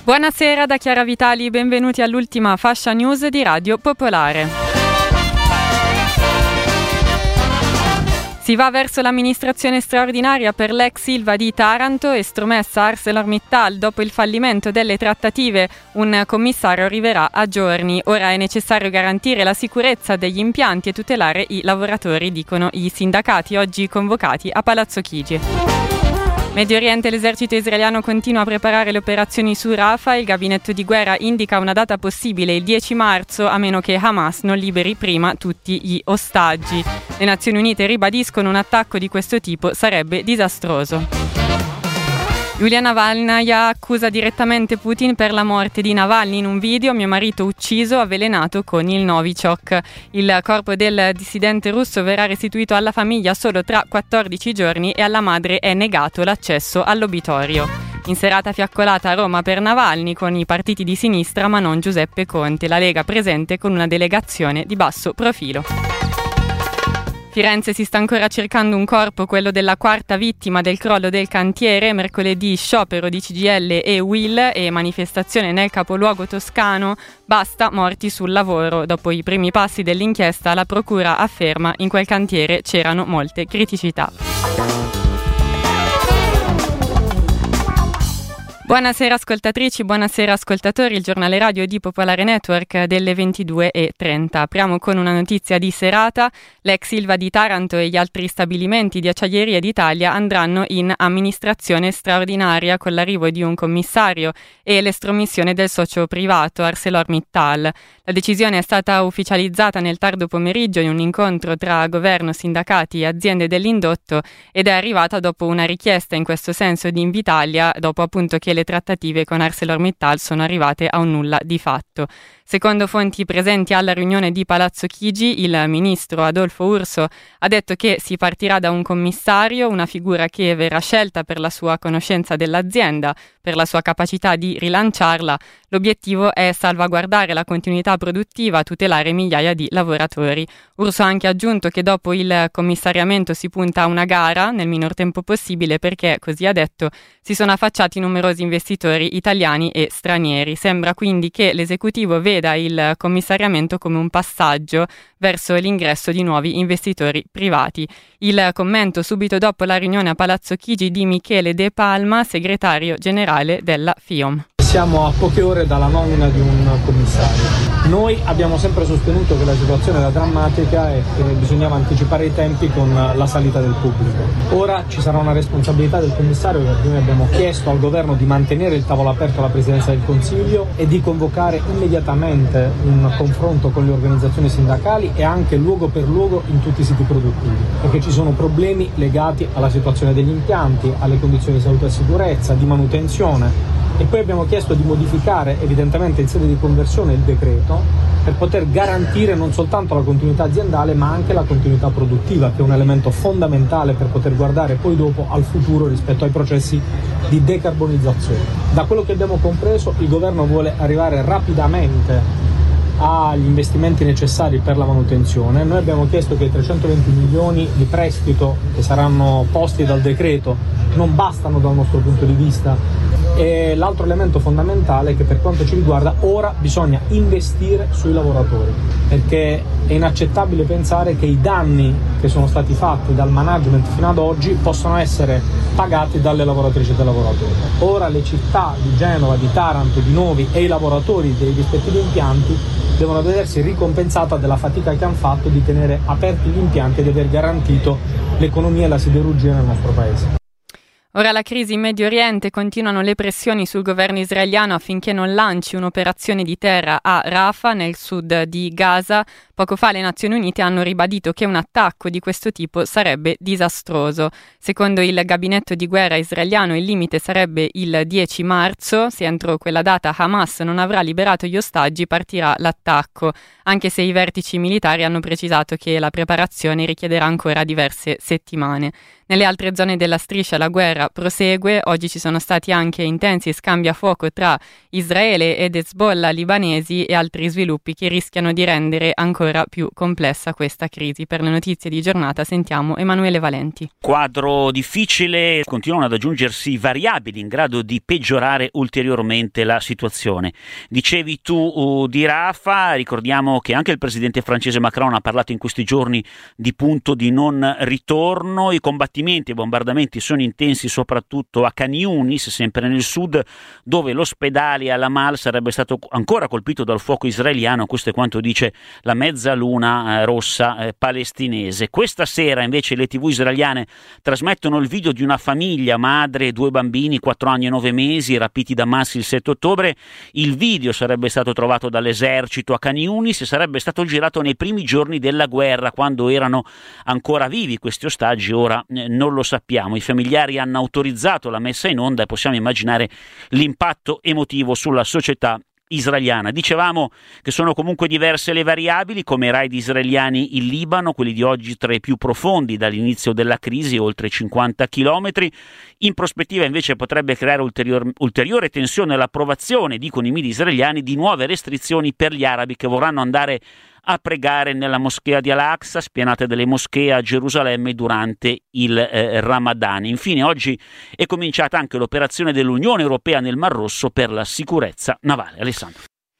Buonasera da Chiara Vitali, benvenuti all'ultima fascia news di Radio Popolare. Si va verso l'amministrazione straordinaria per l'ex Ilva di Taranto, estromessa ArcelorMittal dopo il fallimento delle trattative. Un commissario arriverà a giorni. Ora è necessario garantire la sicurezza degli impianti e tutelare i lavoratori, dicono i sindacati oggi convocati a Palazzo Chigi. Medio Oriente, l'esercito israeliano continua a preparare le operazioni su Rafah. Il gabinetto di guerra indica una data possibile il 10 marzo, a meno che Hamas non liberi prima tutti gli ostaggi. Le Nazioni Unite ribadiscono un attacco di questo tipo sarebbe disastroso. Yulia Navalnaya accusa direttamente Putin per la morte di Navalny in un video: mio marito ucciso, avvelenato con il Novichok. Il corpo del dissidente russo verrà restituito alla famiglia solo tra 14 giorni e alla madre è negato l'accesso all'obitorio. In serata fiaccolata a Roma per Navalny con i partiti di sinistra ma non Giuseppe Conte, la Lega presente con una delegazione di basso profilo. Firenze si sta ancora cercando un corpo, quello della quarta vittima del crollo del cantiere. Mercoledì sciopero di CGIL e UIL e manifestazione nel capoluogo toscano. Basta morti sul lavoro. Dopo i primi passi dell'inchiesta, la procura afferma in quel cantiere c'erano molte criticità. Buonasera ascoltatrici, buonasera ascoltatori, il giornale radio di Popolare Network delle 22:30. Apriamo con una notizia di serata: l'ex Ilva di Taranto e gli altri stabilimenti di Acciaierie d'Italia andranno in amministrazione straordinaria con l'arrivo di un commissario e l'estromissione del socio privato ArcelorMittal. La decisione è stata ufficializzata nel tardo pomeriggio in un incontro tra governo, sindacati e aziende dell'indotto ed è arrivata dopo una richiesta in questo senso di Invitalia, dopo appunto che le trattative con ArcelorMittal sono arrivate a un nulla di fatto. Secondo fonti presenti alla riunione di Palazzo Chigi, il ministro Adolfo Urso ha detto che si partirà da un commissario, una figura che verrà scelta per la sua conoscenza dell'azienda, per la sua capacità di rilanciarla. L'obiettivo è salvaguardare la continuità produttiva, tutelare migliaia di lavoratori. Urso ha anche aggiunto che dopo il commissariamento si punta a una gara nel minor tempo possibile perché, così ha detto, si sono affacciati numerosi investitori italiani e stranieri. Sembra quindi che l'esecutivo veda il commissariamento come un passaggio verso l'ingresso di nuovi investitori privati. Il commento subito dopo la riunione a Palazzo Chigi di Michele De Palma, segretario generale della FIOM. Siamo a poche ore dalla nomina di un commissario. Noi abbiamo sempre sostenuto che la situazione era drammatica e che bisognava anticipare i tempi con la salita del pubblico. Ora ci sarà una responsabilità del commissario, perché noi abbiamo chiesto al governo di mantenere il tavolo aperto alla Presidenza del Consiglio e di convocare immediatamente un confronto con le organizzazioni sindacali e anche luogo per luogo in tutti i siti produttivi, perché ci sono problemi legati alla situazione degli impianti, alle condizioni di salute e sicurezza, di manutenzione. E poi abbiamo chiesto di modificare evidentemente in sede di conversione il decreto per poter garantire non soltanto la continuità aziendale ma anche la continuità produttiva, che è un elemento fondamentale per poter guardare poi dopo al futuro rispetto ai processi di decarbonizzazione. Da quello che abbiamo compreso, il governo vuole arrivare rapidamente agli investimenti necessari per la manutenzione. Noi abbiamo chiesto che i 320 milioni di prestito che saranno posti dal decreto non bastano dal nostro punto di vista. E l'altro elemento fondamentale è che per quanto ci riguarda ora bisogna investire sui lavoratori, perché è inaccettabile pensare che i danni che sono stati fatti dal management fino ad oggi possano essere pagati dalle lavoratrici e dai lavoratori. Ora le città di Genova, di Taranto, di Novi e i lavoratori dei rispettivi impianti devono vedersi ricompensata della fatica che hanno fatto di tenere aperti gli impianti e di aver garantito l'economia e la siderurgia nel nostro paese. Ora la crisi in Medio Oriente, continuano le pressioni sul governo israeliano affinché non lanci un'operazione di terra a Rafah, nel sud di Gaza. Poco fa le Nazioni Unite hanno ribadito che un attacco di questo tipo sarebbe disastroso. Secondo il gabinetto di guerra israeliano il limite sarebbe il 10 marzo. Se entro quella data Hamas non avrà liberato gli ostaggi, partirà l'attacco, anche se i vertici militari hanno precisato che la preparazione richiederà ancora diverse settimane. Nelle altre zone della striscia la guerra prosegue, oggi ci sono stati anche intensi scambi a fuoco tra Israele ed Hezbollah libanesi e altri sviluppi che rischiano di rendere ancora più complessa questa crisi. Per le notizie di giornata sentiamo Emanuele Valenti. Quadro difficile, continuano ad aggiungersi variabili in grado di peggiorare ulteriormente la situazione. Dicevi tu di Rafah, ricordiamo che anche il presidente francese Macron ha parlato in questi giorni di punto di non ritorno. I combattimenti e i bombardamenti sono intensi soprattutto a Khan Yunis, sempre nel sud, dove l'ospedale Al-Amal sarebbe stato ancora colpito dal fuoco israeliano. Questo è quanto dice la Mezzaluna Rossa palestinese. Questa sera invece le TV israeliane trasmettono il video di una famiglia, madre e 2 bambini, 4 anni e 9 mesi, rapiti da Hamas il 7 ottobre. Il video sarebbe stato trovato dall'esercito a Khan Yunis e sarebbe stato girato nei primi giorni della guerra, quando erano ancora vivi questi ostaggi. Ora non lo sappiamo. I familiari hanno autorizzato la messa in onda e possiamo immaginare l'impatto emotivo sulla società israeliana. Dicevamo che sono comunque diverse le variabili, come i raid israeliani in Libano, quelli di oggi tra i più profondi dall'inizio della crisi, oltre 50 chilometri. In prospettiva invece potrebbe creare ulteriore tensione l'approvazione, dicono i media israeliani, di nuove restrizioni per gli arabi che vorranno andare a pregare nella moschea di Al-Aqsa, spianate delle moschee a Gerusalemme durante il Ramadan. Infine oggi è cominciata anche l'operazione dell'Unione Europea nel Mar Rosso per la sicurezza navale. Alessandro.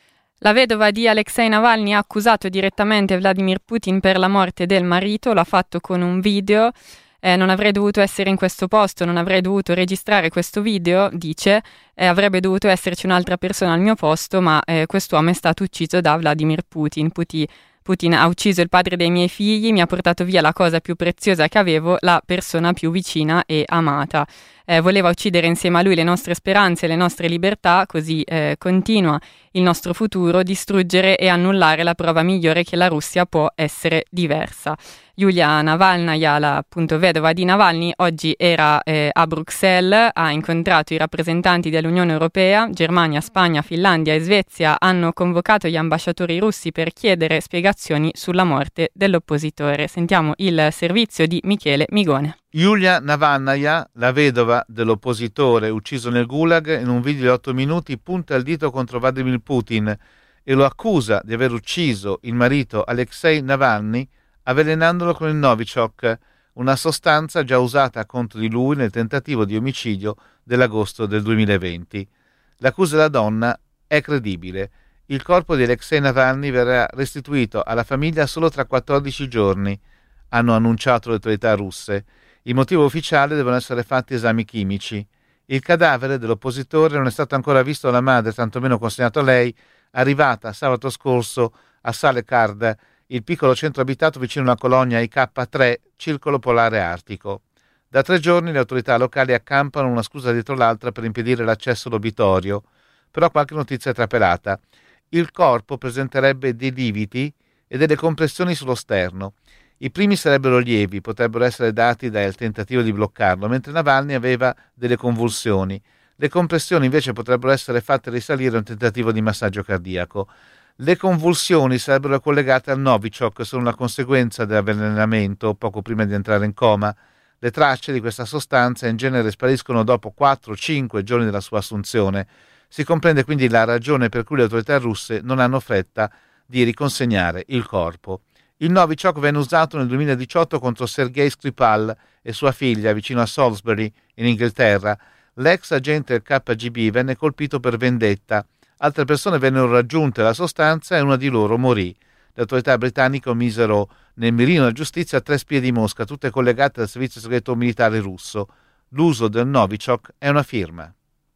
La vedova di Alexei Navalny ha accusato direttamente Vladimir Putin per la morte del marito, l'ha fatto con un video. Non avrei dovuto essere in questo posto, non avrei dovuto registrare questo video, dice, avrebbe dovuto esserci un'altra persona al mio posto, ma quest'uomo è stato ucciso da Vladimir Putin. Putin ha ucciso il padre dei miei figli, mi ha portato via la cosa più preziosa che avevo, la persona più vicina e amata. Voleva uccidere insieme a lui le nostre speranze, le nostre libertà, così continua il nostro futuro, distruggere e annullare la prova migliore che la Russia può essere diversa. Yulia Navalnaya, la appunto vedova di Navalny, oggi era a Bruxelles, ha incontrato i rappresentanti dell'Unione Europea. Germania, Spagna, Finlandia e Svezia hanno convocato gli ambasciatori russi per chiedere spiegazioni sulla morte dell'oppositore. Sentiamo il servizio di Michele Migone. Yulia Navalnaya, la vedova dell'oppositore ucciso nel Gulag, in un video di 8 minuti punta il dito contro Vladimir Putin e lo accusa di aver ucciso il marito Alexei Navalny avvelenandolo con il Novichok, una sostanza già usata contro di lui nel tentativo di omicidio dell'agosto del 2020. L'accusa della donna è credibile. Il corpo di Alexei Navalny verrà restituito alla famiglia solo tra 14 giorni, hanno annunciato le autorità russe. Il motivo ufficiale devono essere fatti esami chimici. Il cadavere dell'oppositore non è stato ancora visto dalla madre, tantomeno consegnato a lei, arrivata sabato scorso a Salekard, il piccolo centro abitato vicino a una colonia IK3, circolo polare artico. Da 3 giorni le autorità locali accampano una scusa dietro l'altra per impedire l'accesso all'obitorio, però qualche notizia è trapelata. Il corpo presenterebbe dei lividi e delle compressioni sullo sterno. I primi sarebbero lievi, potrebbero essere dati dal tentativo di bloccarlo, mentre Navalny aveva delle convulsioni. Le compressioni invece potrebbero essere fatte risalire a un tentativo di massaggio cardiaco. Le convulsioni sarebbero collegate al Novichok, sono una conseguenza dell'avvelenamento poco prima di entrare in coma. Le tracce di questa sostanza in genere spariscono dopo 4-5 giorni della sua assunzione. Si comprende quindi la ragione per cui le autorità russe non hanno fretta di riconsegnare il corpo. Il Novichok venne usato nel 2018 contro Sergei Skripal e sua figlia vicino a Salisbury, in Inghilterra. L'ex agente del KGB venne colpito per vendetta. Altre persone vennero raggiunte dalla sostanza e una di loro morì. Le autorità britanniche misero nel mirino della giustizia 3 spie di Mosca, tutte collegate al servizio segreto militare russo. L'uso del Novichok è una firma.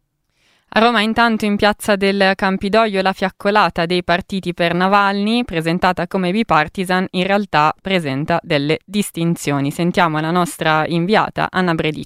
A Roma intanto in piazza del Campidoglio la fiaccolata dei partiti per Navalny, presentata come bipartisan, in realtà presenta delle distinzioni. Sentiamo la nostra inviata Anna Bredice.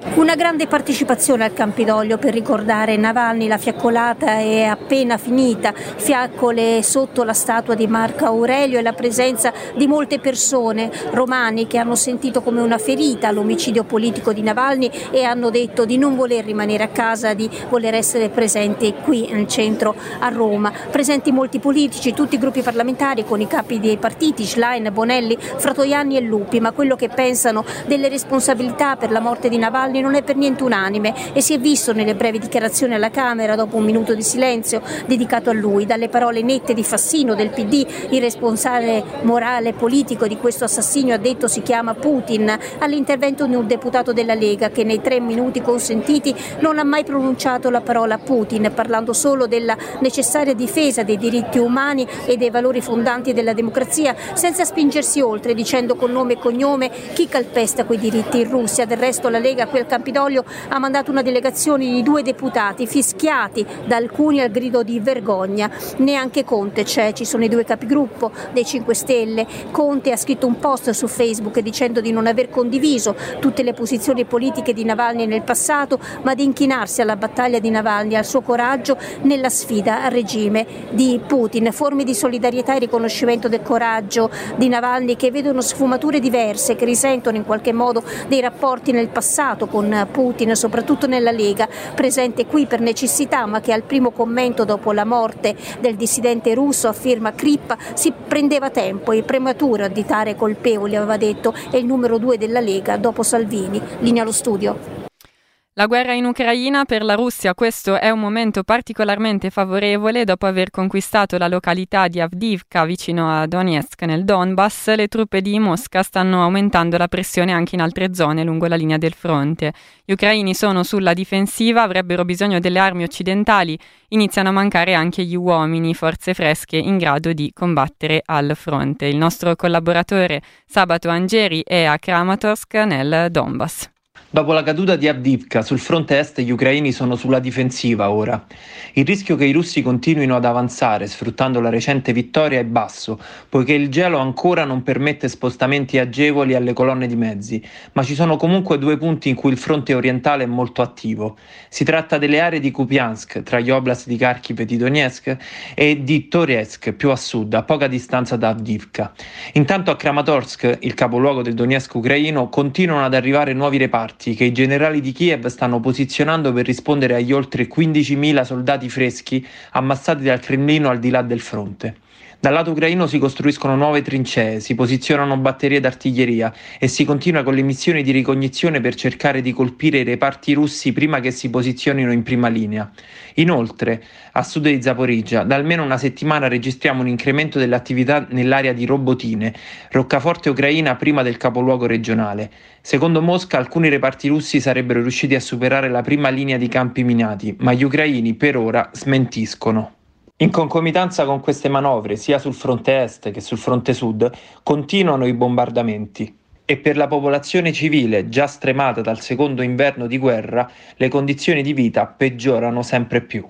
Una grande partecipazione al Campidoglio per ricordare Navalny, la fiaccolata è appena finita, fiaccole sotto la statua di Marco Aurelio e la presenza di molte persone romani che hanno sentito come una ferita l'omicidio politico di Navalny e hanno detto di non voler rimanere a casa, di voler essere presenti qui nel centro a Roma. Presenti molti politici, tutti i gruppi parlamentari con i capi dei partiti, Schlein, Bonelli, Fratoianni e Lupi, ma quello che pensano delle responsabilità per la morte di Navalny non è per niente unanime e si è visto nelle brevi dichiarazioni alla Camera dopo un minuto di silenzio dedicato a lui. Dalle parole nette di Fassino del PD, il responsabile morale e politico di questo assassinio ha detto si chiama Putin, all'intervento di un deputato della Lega che nei 3 minuti consentiti non ha mai pronunciato la parola Putin, parlando solo della necessaria difesa dei diritti umani e dei valori fondanti della democrazia, senza spingersi oltre, dicendo con nome e cognome chi calpesta quei diritti in Russia. Del resto la Lega qui al Campidoglio ha mandato una delegazione di 2 deputati fischiati da alcuni al grido di vergogna. Neanche Conte c'è, ci sono i 2 capigruppo dei 5 Stelle. Conte ha scritto un post su Facebook dicendo di non aver condiviso tutte le posizioni politiche di Navalny nel passato, ma di inchinarsi alla battaglia di Navalny, al suo coraggio nella sfida al regime di Putin. Forme di solidarietà e riconoscimento del coraggio di Navalny che vedono sfumature diverse, che risentono in qualche modo dei rapporti nel passato con Putin, soprattutto nella Lega, presente qui per necessità, ma che al primo commento dopo la morte del dissidente russo a firma Krippa si prendeva tempo, è prematuro additare colpevoli, aveva detto, è il numero 2 della Lega dopo Salvini. Linea allo studio. La guerra in Ucraina per la Russia, questo è un momento particolarmente favorevole. Dopo aver conquistato la località di Avdiivka vicino a Donetsk nel Donbass, le truppe di Mosca stanno aumentando la pressione anche in altre zone lungo la linea del fronte. Gli ucraini sono sulla difensiva, avrebbero bisogno delle armi occidentali, iniziano a mancare anche gli uomini, forze fresche in grado di combattere al fronte. Il nostro collaboratore Sabato Angeri è a Kramatorsk nel Donbass. Dopo la caduta di Avdiivka, sul fronte est gli ucraini sono sulla difensiva ora. Il rischio che i russi continuino ad avanzare sfruttando la recente vittoria è basso, poiché il gelo ancora non permette spostamenti agevoli alle colonne di mezzi, ma ci sono comunque 2 punti in cui il fronte orientale è molto attivo. Si tratta delle aree di Kupiansk, tra gli oblast di Kharkiv e di Donetsk, e di Toretsk, più a sud, a poca distanza da Avdiivka. Intanto a Kramatorsk, il capoluogo del Donetsk ucraino, continuano ad arrivare nuovi reparti che i generali di Kiev stanno posizionando per rispondere agli oltre 15.000 soldati freschi ammassati dal Cremlino al di là del fronte. Dal lato ucraino si costruiscono nuove trincee, si posizionano batterie d'artiglieria e si continua con le missioni di ricognizione per cercare di colpire i reparti russi prima che si posizionino in prima linea. Inoltre, a sud di Zaporizhzhia, da almeno una settimana registriamo un incremento delle attività nell'area di Robotine, roccaforte ucraina prima del capoluogo regionale. Secondo Mosca, alcuni reparti russi sarebbero riusciti a superare la prima linea di campi minati, ma gli ucraini per ora smentiscono. In concomitanza con queste manovre, sia sul fronte est che sul fronte sud, continuano i bombardamenti. E per la popolazione civile, già stremata dal secondo inverno di guerra, le condizioni di vita peggiorano sempre più.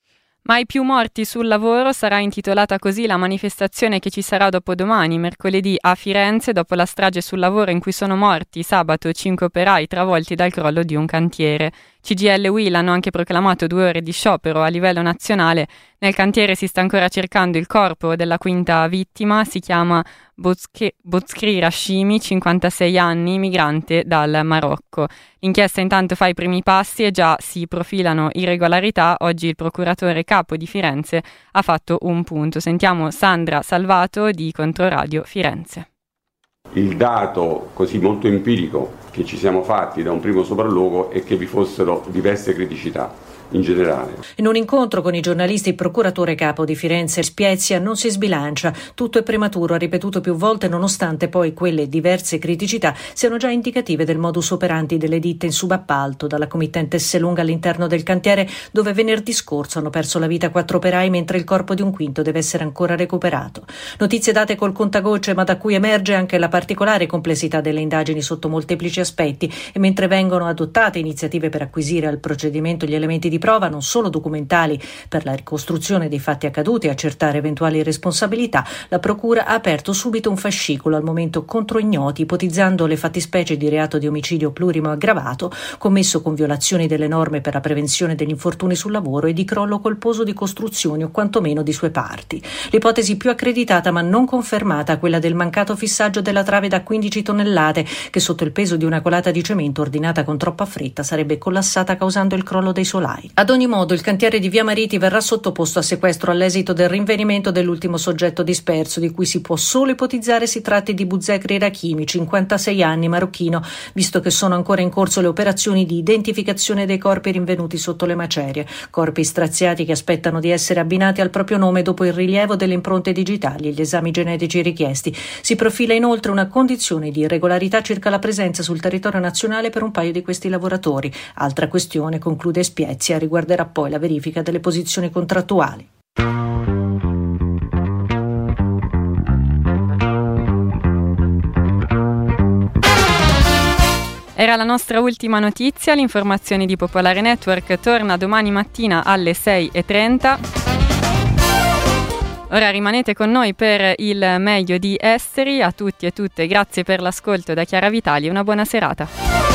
Mai più morti sul lavoro sarà intitolata così la manifestazione che ci sarà dopodomani, mercoledì, a Firenze, dopo la strage sul lavoro in cui sono morti sabato 5 operai travolti dal crollo di un cantiere. CGIL e UIL hanno anche proclamato 2 ore di sciopero a livello nazionale. Nel cantiere si sta ancora cercando il corpo della quinta vittima, si chiama Bozkri Rashimi, 56 anni, migrante dal Marocco. L'inchiesta intanto fa i primi passi e già si profilano irregolarità. Oggi il procuratore capo di Firenze ha fatto un punto. Sentiamo Sandra Salvato di Controradio Firenze. Il dato così molto empirico che ci siamo fatti da un primo sopralluogo è che vi fossero diverse criticità in generale. In un incontro con i giornalisti, il procuratore capo di Firenze Spiezia non si sbilancia. Tutto è prematuro, ha ripetuto più volte, nonostante poi quelle diverse criticità siano già indicative del modus operandi delle ditte in subappalto, dalla committente Esselunga all'interno del cantiere, dove venerdì scorso hanno perso la vita 4 operai, mentre il corpo di un quinto deve essere ancora recuperato. Notizie date col contagocce, ma da cui emerge anche la particolare complessità delle indagini sotto molteplici aspetti, e mentre vengono adottate iniziative per acquisire al procedimento gli elementi di prova, non solo documentali, per la ricostruzione dei fatti accaduti e accertare eventuali responsabilità, la Procura ha aperto subito un fascicolo al momento contro ignoti, ipotizzando le fattispecie di reato di omicidio plurimo aggravato, commesso con violazioni delle norme per la prevenzione degli infortuni sul lavoro e di crollo colposo di costruzioni o quantomeno di sue parti. L'ipotesi più accreditata ma non confermata, quella del mancato fissaggio della trave da 15 tonnellate, che sotto il peso di una colata di cemento ordinata con troppa fretta sarebbe collassata causando il crollo dei solai. Ad ogni modo, il cantiere di Via Mariti verrà sottoposto a sequestro all'esito del rinvenimento dell'ultimo soggetto disperso, di cui si può solo ipotizzare si tratti di Bouzekri Rachimi, 56 anni, marocchino, visto che sono ancora in corso le operazioni di identificazione dei corpi rinvenuti sotto le macerie, corpi straziati che aspettano di essere abbinati al proprio nome dopo il rilievo delle impronte digitali e gli esami genetici richiesti. Si profila inoltre una condizione di irregolarità circa la presenza sul territorio nazionale per un paio di questi lavoratori. Altra questione, conclude Spiezia, riguarderà poi la verifica delle posizioni contrattuali. Era la nostra ultima notizia. L'informazione di Popolare Network torna domani mattina alle 6:30. Ora rimanete con noi per il meglio di Esteri. A tutti e tutte grazie per l'ascolto da Chiara Vitali e una buona serata.